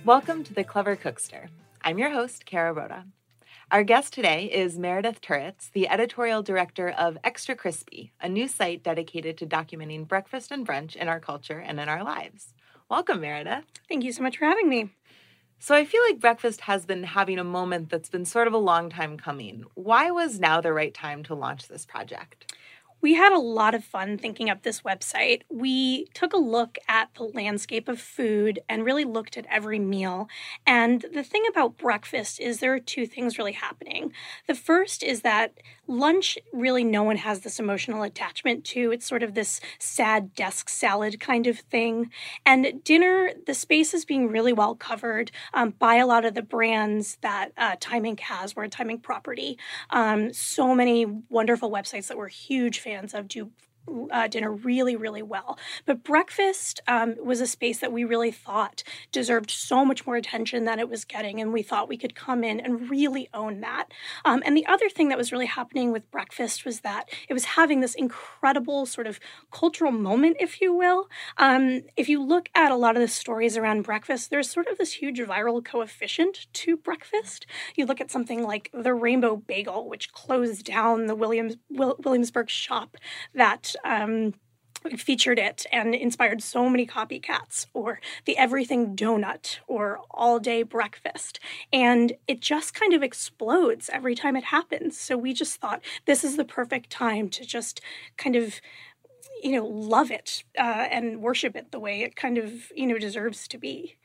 Welcome to the Clever Cookster. I'm your host, Kara Rhoda. Our guest today is Meredith Turitz, the editorial director of Extra Crispy, a new site dedicated to documenting breakfast and brunch in our culture and in our lives. Welcome, Meredith. Thank you so much for having me. So I feel like breakfast has been having a moment that's been sort of a long time coming. Why was now the right time to launch this project? We had a lot of fun thinking up this website. We took a look at the landscape of food and really looked at every meal. And the thing about breakfast is there are two things really happening. The first is that lunch, really no one has this emotional attachment to. It's sort of this sad desk salad kind of thing. And dinner, the space is being really well covered by a lot of the brands that Time Inc. has. We're a Time Inc. property. So many wonderful websites that we're huge fans of do dinner really, really well. But breakfast was a space that we really thought deserved so much more attention than it was getting, and we thought we could come in and really own that. And the other thing that was really happening with breakfast was that it was having this incredible sort of cultural moment, if you will. If you look at a lot of the stories around breakfast, there's sort of this huge viral coefficient to breakfast. You look at something like the Rainbow Bagel, which closed down the Williamsburg shop that featured it and inspired so many copycats, or the Everything Donut, or All Day Breakfast. And it just kind of explodes every time it happens. So we just thought this is the perfect time to just kind of, love it and worship it the way it kind of, deserves to be.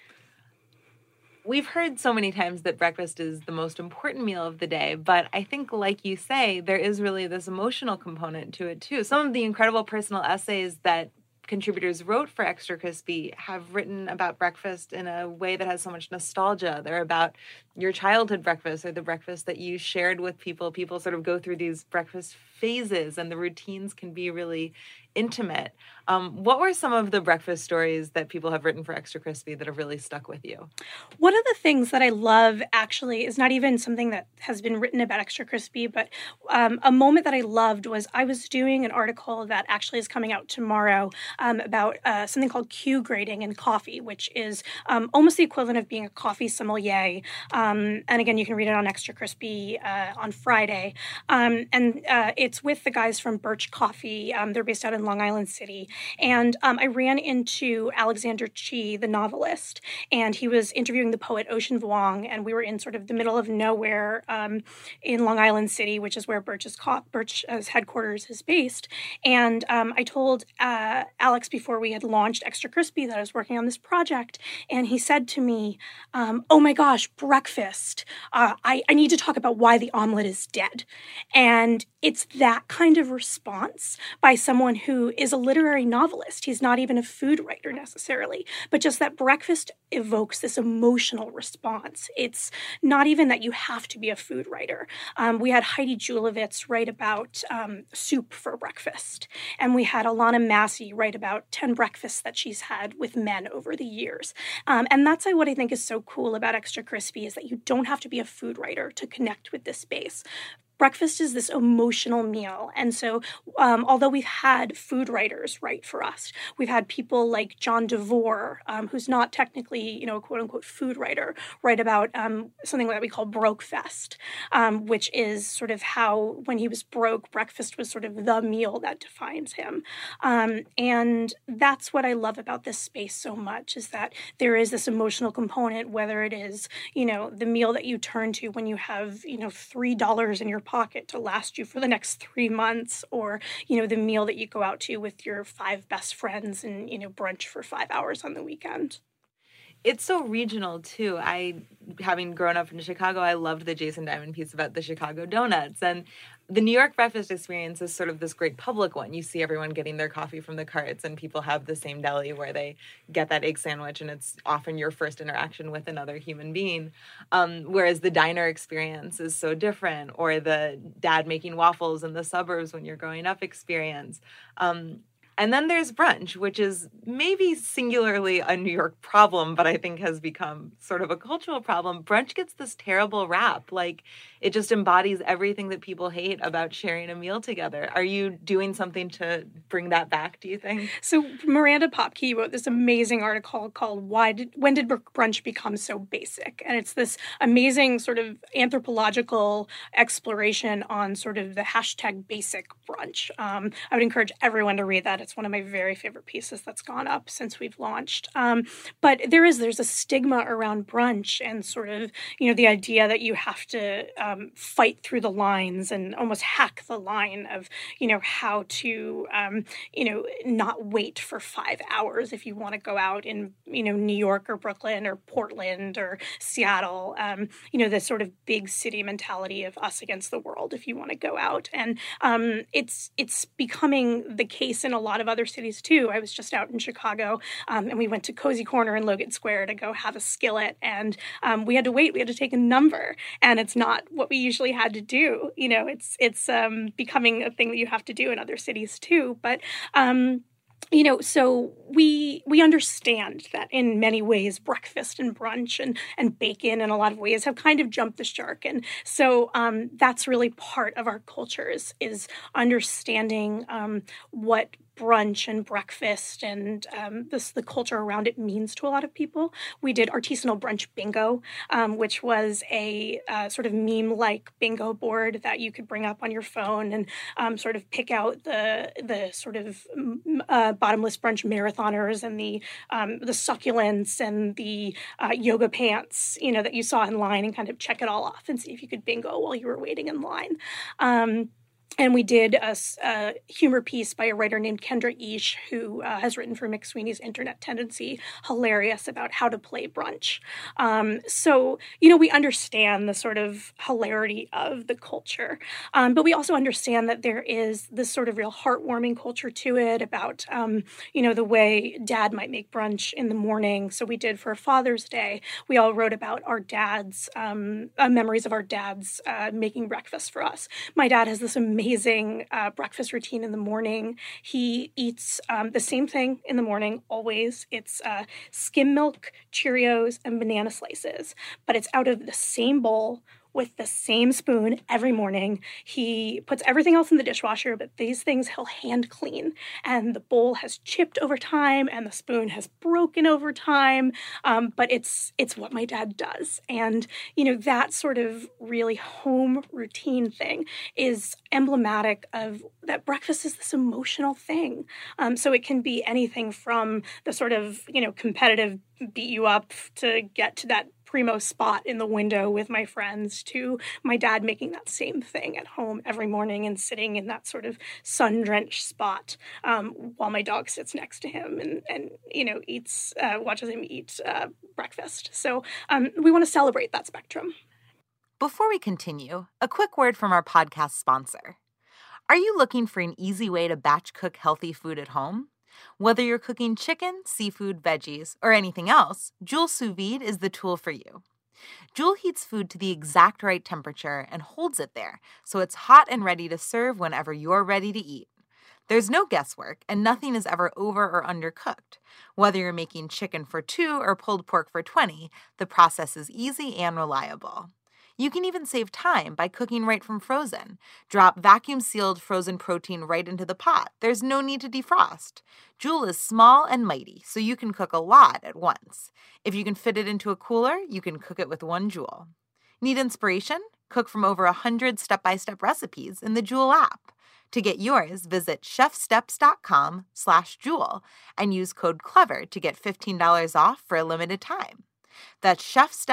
We've heard so many times that breakfast is the most important meal of the day, but I think, like you say, there is really this emotional component to it, too. Some of the incredible personal essays that contributors wrote for Extra Crispy have written about breakfast in a way that has so much nostalgia. They're about your childhood breakfast or the breakfast that you shared with people. People sort of go through these breakfast phases, and the routines can be really intimate. What were some of the breakfast stories that people have written for Extra Crispy that have really stuck with you? One of the things that I love, actually, is not even something that has been written about Extra Crispy, but a moment that I loved was I was doing an article that actually is coming out tomorrow about something called Q grading in coffee, which is almost the equivalent of being a coffee sommelier. And again, you can read it on Extra Crispy on Friday. And it's with the guys from Birch Coffee. They're based out in Long Island City. And I ran into Alexander Chee, the novelist, and he was interviewing the poet Ocean Vuong, and we were in sort of the middle of nowhere in Long Island City, which is where Birch's headquarters is based. And I told Alex before we had launched Extra Crispy that I was working on this project, and he said to me, oh my gosh, breakfast. I need to talk about why the omelet is dead. And it's that kind of response by someone who is a literary novelist. He's not even a food writer necessarily, but just that breakfast evokes this emotional response. It's not even that you have to be a food writer. We had Heidi Julavitz write about soup for breakfast, and we had Alana Massey write about 10 breakfasts that she's had with men over the years. And that's what I think is so cool about Extra Crispy is that you don't have to be a food writer to connect with this space. Breakfast is this emotional meal. And so although we've had food writers write for us, we've had people like John DeVore, who's not technically, a quote-unquote food writer, write about something that we call Brokefest, which is sort of how, when he was broke, breakfast was sort of the meal that defines him. And that's what I love about this space so much, is that there is this emotional component, whether it is, the meal that you turn to when you have, $3 in your pocket to last you for the next 3 months, or the meal that you go out to with your 5 best friends and brunch for 5 hours on the weekend. It's so regional, too. Having grown up in Chicago, I loved the Jason Diamond piece about the Chicago donuts. And the New York breakfast experience is sort of this great public one. You see everyone getting their coffee from the carts, and people have the same deli where they get that egg sandwich, and it's often your first interaction with another human being. Whereas the diner experience is so different, or the dad making waffles in the suburbs when you're growing up experience. And then there's brunch, which is maybe singularly a New York problem, but I think has become sort of a cultural problem. Brunch gets this terrible rap. Like, it just embodies everything that people hate about sharing a meal together. Are you doing something to bring that back, do you think? So Miranda Popke wrote this amazing article called When Did Brunch Become So Basic? And it's this amazing sort of anthropological exploration on sort of the hashtag basic brunch. I would encourage everyone to read that. It's one of my very favorite pieces that's gone up since we've launched. But there's a stigma around brunch and sort of, the idea that you have to fight through the lines and almost hack the line of, how to, not wait for 5 hours if you want to go out in, New York or Brooklyn or Portland or Seattle, this sort of big city mentality of us against the world if you want to go out. And it's becoming the case in a lot of other cities too. I was just out in Chicago and we went to Cozy Corner in Logan Square to go have a skillet, and we had to wait. We had to take a number, and it's not what we usually had to do. It's becoming a thing that you have to do in other cities too. But so we understand that in many ways breakfast and brunch and bacon in a lot of ways have kind of jumped the shark. And so that's really part of our cultures is understanding what brunch and breakfast and the culture around it means to a lot of people. We did artisanal brunch bingo, which was a sort of meme-like bingo board that you could bring up on your phone and sort of pick out the sort of bottomless brunch marathoners and the succulents and the yoga pants, that you saw in line, and kind of check it all off and see if you could bingo while you were waiting in line. And we did a humor piece by a writer named Kendra Eash, who has written for McSweeney's Internet Tendency, hilarious about how to play brunch. So, we understand the sort of hilarity of the culture, but we also understand that there is this sort of real heartwarming culture to it about, the way dad might make brunch in the morning. So we did for Father's Day. We all wrote about our dads, memories of our dads making breakfast for us. My dad has this amazing breakfast routine in the morning. He eats the same thing in the morning, always. It's skim milk, Cheerios, and banana slices, but it's out of the same bowl with the same spoon every morning. He puts everything else in the dishwasher, but these things he'll hand clean. And the bowl has chipped over time and the spoon has broken over time. But it's what my dad does. And, that sort of really home routine thing is emblematic of that breakfast is this emotional thing. So it can be anything from the sort of, competitive beat you up to get to that primo spot in the window with my friends to my dad making that same thing at home every morning and sitting in that sort of sun-drenched spot while my dog sits next to him and eats, watches him eat breakfast. So we want to celebrate that spectrum. Before we continue, a quick word from our podcast sponsor. Are you looking for an easy way to batch cook healthy food at home? Whether you're cooking chicken, seafood, veggies, or anything else, Joule Sous Vide is the tool for you. Joule heats food to the exact right temperature and holds it there, so it's hot and ready to serve whenever you're ready to eat. There's no guesswork, and nothing is ever over or undercooked. Whether you're making chicken for 2 or pulled pork for 20, the process is easy and reliable. You can even save time by cooking right from frozen. Drop vacuum-sealed frozen protein right into the pot. There's no need to defrost. Joule is small and mighty, so you can cook a lot at once. If you can fit it into a cooler, you can cook it with one Joule. Need inspiration? Cook from over 100 step-by-step recipes in the Joule app. To get yours, visit chefsteps.com/Joule and use code CLEVER to get $15 off for a limited time. That's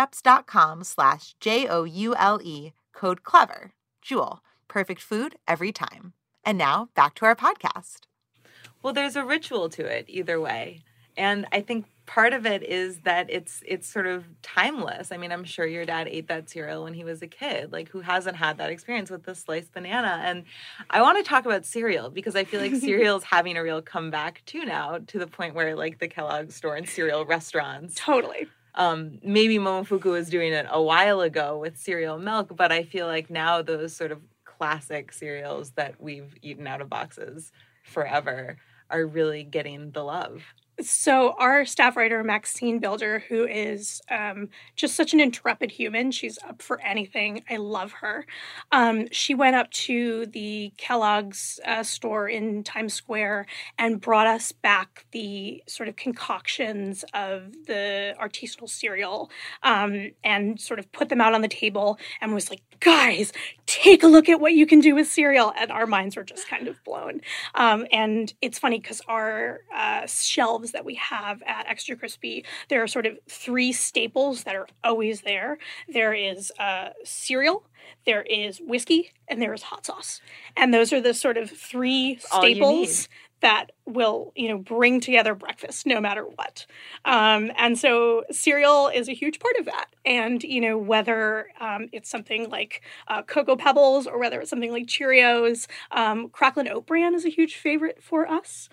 chefsteps.com/JOULE, code CLEVER. Joule, perfect food every time. And now back to our podcast. Well, there's a ritual to it either way. And I think part of it is that it's sort of timeless. I mean, I'm sure your dad ate that cereal when he was a kid. Like, who hasn't had that experience with the sliced banana? And I want to talk about cereal because I feel like cereal's having a real comeback too now, to the point where like the Kellogg's store and cereal restaurants. Totally. Maybe Momofuku was doing it a while ago with cereal milk, but I feel like now those sort of classic cereals that we've eaten out of boxes forever are really getting the love? So our staff writer, Maxine Builder, who is just such an intrepid human, she's up for anything. I love her. She went up to the Kellogg's store in Times Square and brought us back the sort of concoctions of the artisanal cereal and sort of put them out on the table and was like, guys, take a look at what you can do with cereal. And our minds were just kind of blown. And it's funny because our shelves that we have at Extra Crispy, there are sort of three staples that are always there. There is cereal, there is whiskey, and there is hot sauce. And those are the sort of three staples that will, bring together breakfast no matter what. And so cereal is a huge part of that. And, whether it's something like Cocoa Pebbles or whether it's something like Cheerios, Cracklin' Oat Bran is a huge favorite for us.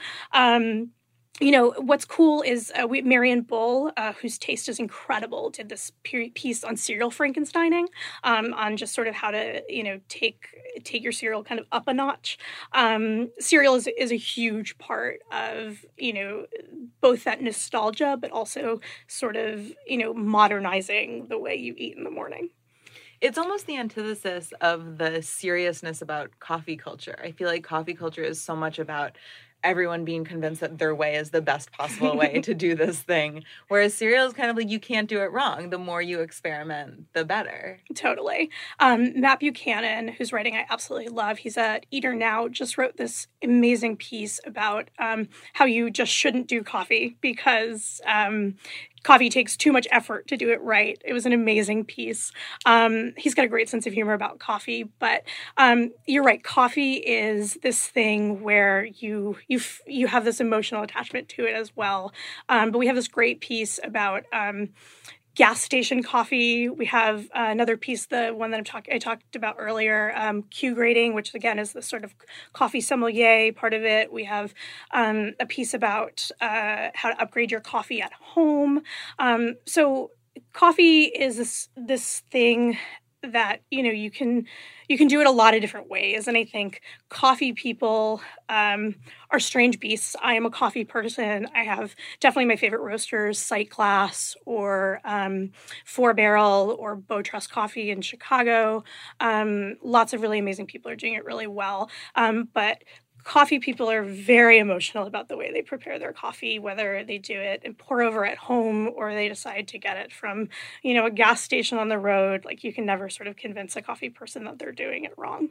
What's cool is Marion Bull, whose taste is incredible, did this piece on cereal Frankensteining, on just sort of how to, take your cereal kind of up a notch. Cereal is a huge part of, both that nostalgia, but also sort of, modernizing the way you eat in the morning. It's almost the antithesis of the seriousness about coffee culture. I feel like coffee culture is so much about everyone being convinced that their way is the best possible way to do this thing. Whereas cereal is kind of like, you can't do it wrong. The more you experiment, the better. Totally. Matt Buchanan, whose writing I absolutely love, he's at Eater Now, just wrote this amazing piece about how you just shouldn't do coffee because coffee takes too much effort to do it right. It was an amazing piece. He's got a great sense of humor about coffee, but you're right. Coffee is this thing where you have this emotional attachment to it as well. But we have this great piece about gas station coffee. We have another piece, the one that I talked about earlier, Q grading, which again is the sort of coffee sommelier part of it. We have a piece about how to upgrade your coffee at home. So coffee is this thing that you can do it a lot of different ways, and I think coffee people are strange beasts. I am a coffee person. I have definitely my favorite roasters, Sight Glass or Four Barrel or Bow Trust Coffee in Chicago. Lots of really amazing people are doing it really well, but coffee people are very emotional about the way they prepare their coffee, whether they do it and pour over at home or they decide to get it from, a gas station on the road. Like, you can never sort of convince a coffee person that they're doing it wrong.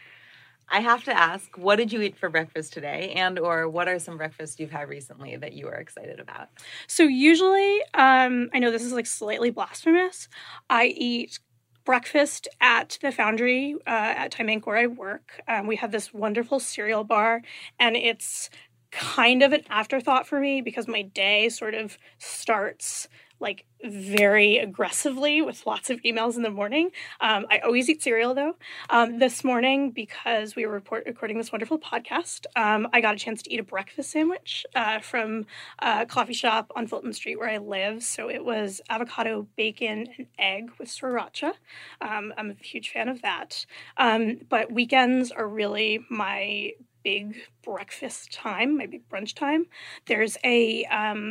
I have to ask, what did you eat for breakfast today? And or what are some breakfasts you've had recently that you are excited about? So usually, I know this is like slightly blasphemous, I eat breakfast at the Foundry at Time Inc. where I work. We have this wonderful cereal bar, and it's kind of an afterthought for me because my day sort of starts like very aggressively with lots of emails in the morning. I always eat cereal though. This morning, because we were recording this wonderful podcast, I got a chance to eat a breakfast sandwich from a coffee shop on Fulton Street where I live. So it was avocado, bacon, and egg with sriracha. I'm a huge fan of that. But weekends are really my big breakfast time, my big brunch time. There's a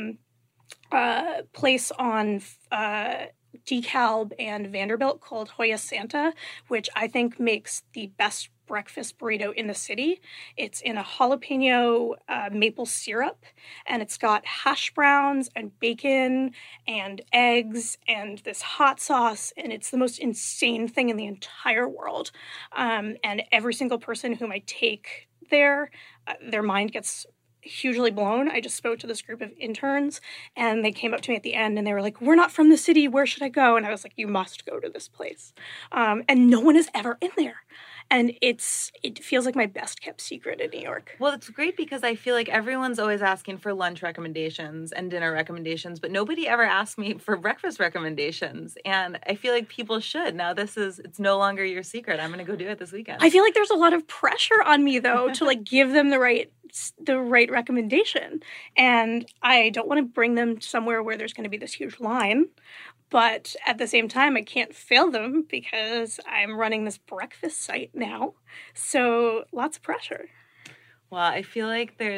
place on DeKalb and Vanderbilt called Hoya Santa, which I think makes the best breakfast burrito in the city. It's in a jalapeno maple syrup, and it's got hash browns and bacon and eggs and this hot sauce, and it's the most insane thing in the entire world. And every single person whom I take there, their mind gets hugely blown. I just spoke to this group of interns, and they came up to me at the end and they were like, "We're not from the city. Where should I go?" And I was like, "You must go to this place." And no one is ever in there. And it feels like my best kept secret in New York. Well, it's great because I feel like everyone's always asking for lunch recommendations and dinner recommendations, but nobody ever asked me for breakfast recommendations. And I feel like people should. Now it's no longer your secret. I'm going to go do it this weekend. I feel like there's a lot of pressure on me though to like give them the right recommendation. And I don't want to bring them somewhere where there's going to be this huge line. But at the same time, I can't fail them because I'm running this breakfast site now. So lots of pressure. Well, I feel like there's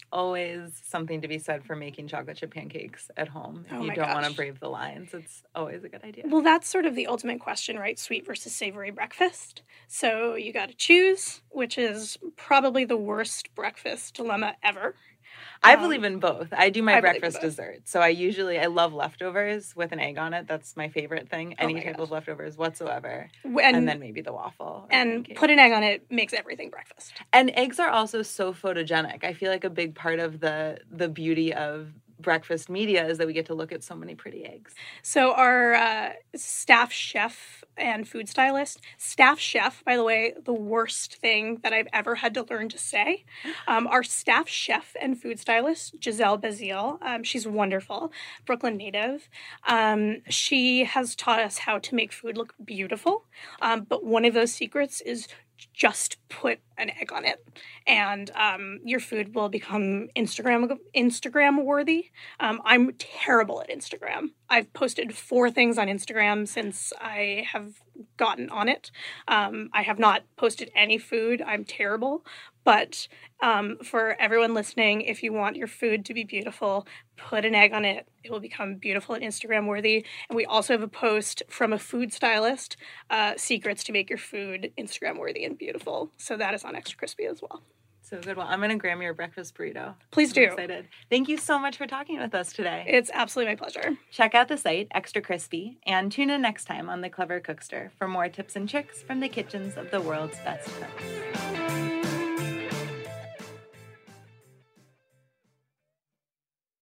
always something to be said for making chocolate chip pancakes at home. If Oh you my don't want to gosh. brave the lines, it's always a good idea. Well, that's sort of the ultimate question, right? Sweet versus savory breakfast. So you got to choose, which is probably the worst breakfast dilemma ever. I believe in both. I do my I believe in breakfast both. dessert. So I love leftovers with an egg on it. That's my favorite thing. Oh Any my type gosh. of leftovers whatsoever. And And then maybe the waffle. Or and pancake. put an egg on it makes everything breakfast. And eggs are also so photogenic. I feel like a big part of the beauty of breakfast media is that we get to look at so many pretty eggs. So our staff chef and food stylist, staff chef, by the way, the worst thing that I've ever had to learn to say. Our staff chef and food stylist, Giselle Bazile, she's wonderful, Brooklyn native. She has taught us how to make food look beautiful. But one of those secrets is just put an egg on it, and your food will become Instagram worthy. I'm terrible at Instagram. I've posted 4 things on Instagram since I have gotten on it. I have not posted any food. I'm terrible. But for everyone listening, if you want your food to be beautiful, put an egg on it. It will become beautiful and Instagram worthy. And we also have a post from a food stylist, secrets to make your food Instagram worthy and beautiful. So that is on Extra Crispy as well. So good. Well, I'm going to gram your breakfast burrito. Please I'm do. excited. Thank you so much for talking with us today. It's absolutely my pleasure. Check out the site, Extra Crispy, and tune in next time on The Clever Cookster for more tips and tricks from the kitchens of the world's best cooks.